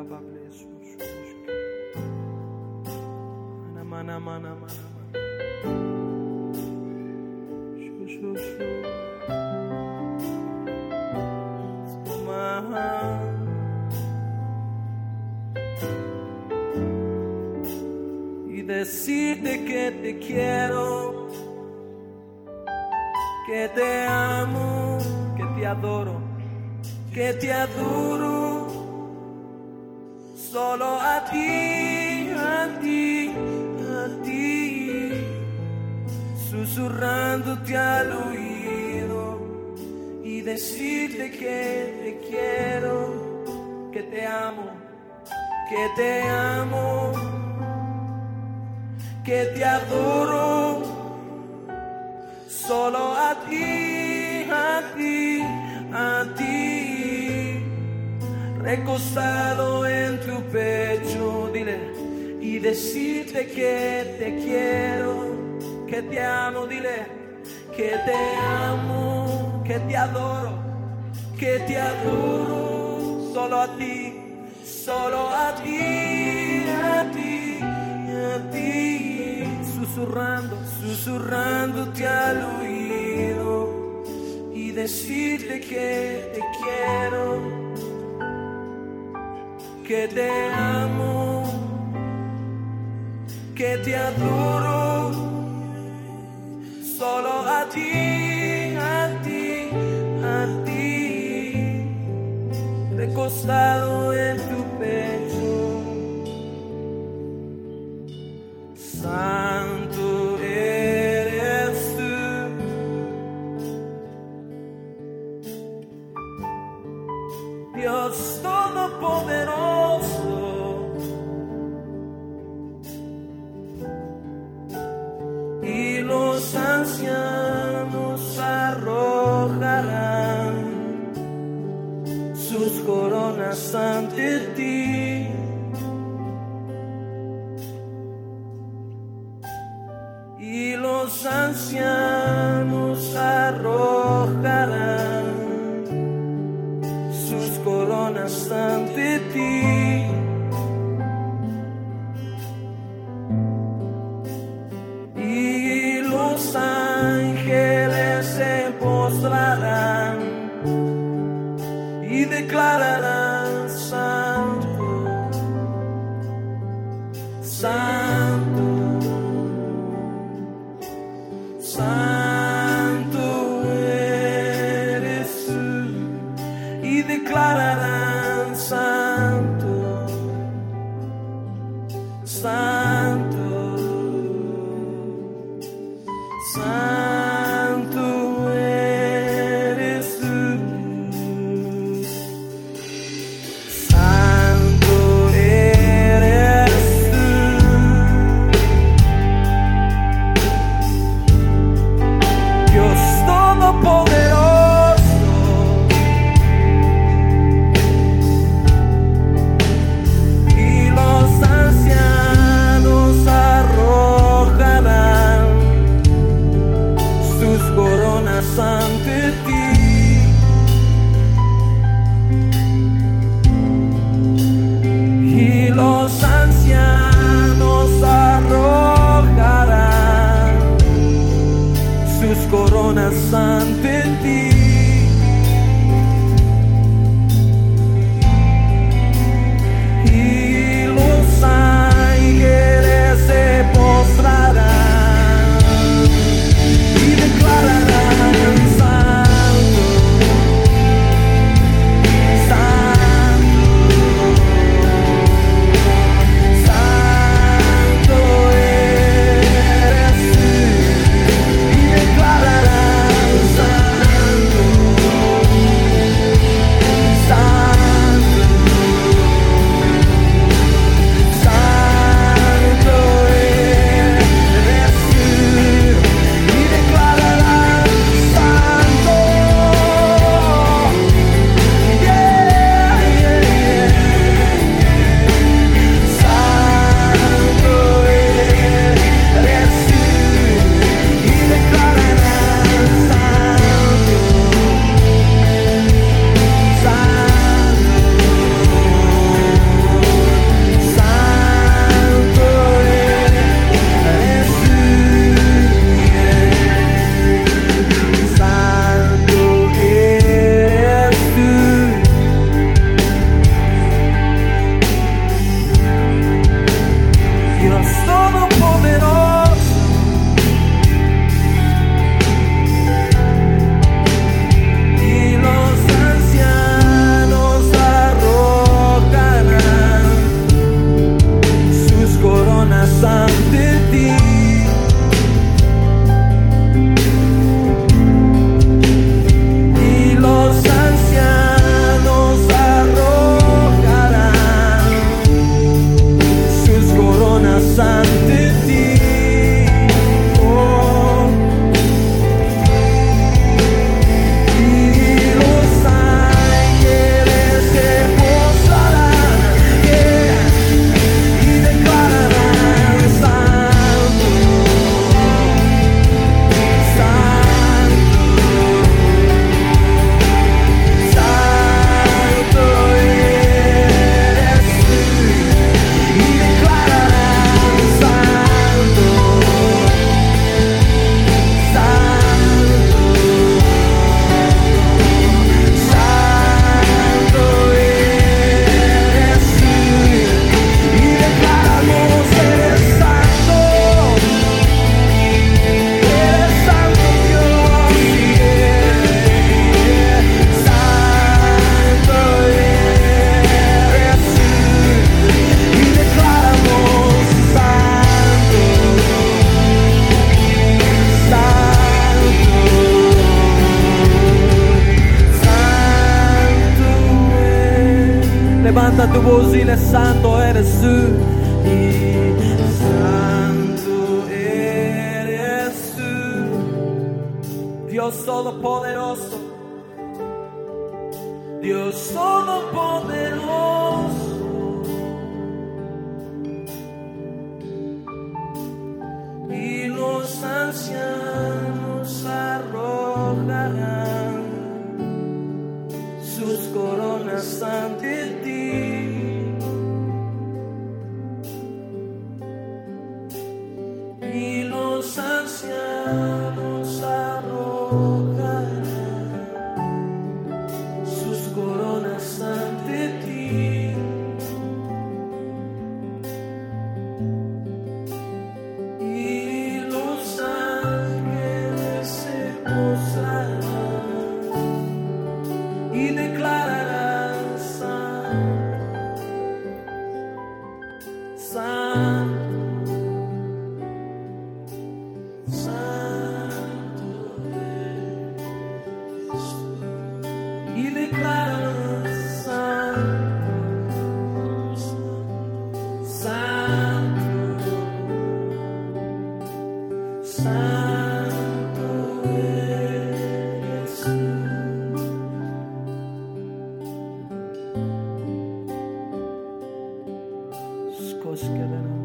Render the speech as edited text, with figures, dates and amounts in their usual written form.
Y decirte que te quiero, que te amo, que te adoro, que te adoro, solo a ti, a ti, a ti, susurrándote al oído y decirte que te quiero, que te amo, que te amo, que te adoro, solo a ti, a ti, a ti, recostado en tu pecho, dile, y decirte que te quiero, que te amo, dile, que te amo, que te adoro, solo a ti, solo a ti, a ti, a ti, susurrándote al oído y decirte que te quiero, que te amo, que te adoro, solo a ti, a ti, a ti, recostado en tu pecho. Santo eres tú, Dios todopoderoso, y los ancianos arrojarán sus coronas ante ti. Y los ancianos arrojarán sus coronas ante ti. Y los ángeles se postrarán y declararán: Santo, Santo, Santo eres tú, y declararán: Santo, Santo, Santo eres tú. Santo eres tú, Dios todopoderoso, y los ancianos arrojarán sus coronas ante ti. Y los ancianos arrojarán sus coronas ante ti. Y los ángeles se postrarán y declararán: Santo, Santo, Santo eres tú, y declararán: Santo, Levanta tu voz y dile: santo eres tú. Y santo eres tú, Dios todopoderoso, Dios todopoderoso. Y los ancianos arrojarán sus coronas ante ti. Y los ancianos arrojarán sus coronas ante ti. Y los ángeles se postrarán y declararán: santo, santo eres tú. Y declararán: santo, santo eres tú. Skoskevena.